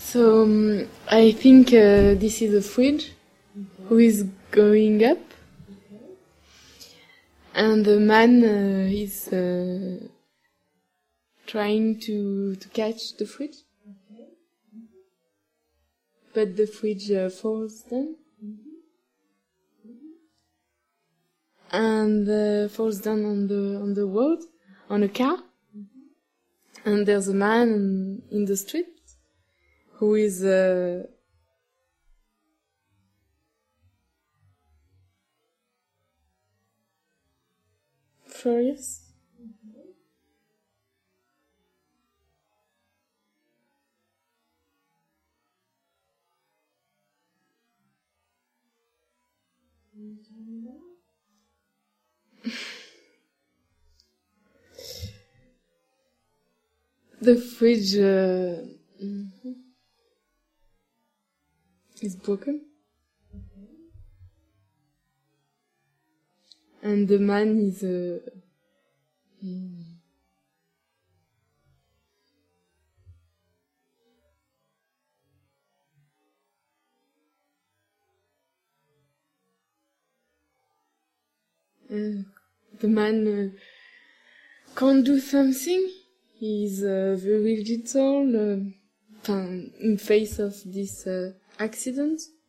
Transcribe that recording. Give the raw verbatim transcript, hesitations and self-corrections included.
So um, I think uh, this is a fridge okay. who is going up, okay. and the man uh, is uh, trying to to catch the fridge, okay. mm-hmm. but the fridge uh, falls down, mm-hmm. Mm-hmm. and uh, falls down on the on the road on a car, mm-hmm. and there's a man in the street who is uh, furious. The fridge uh, mm-hmm. is broken, okay. and the man is uh, mm, uh, the man uh, can't do something. He's uh, very little uh, in face of this uh, accident.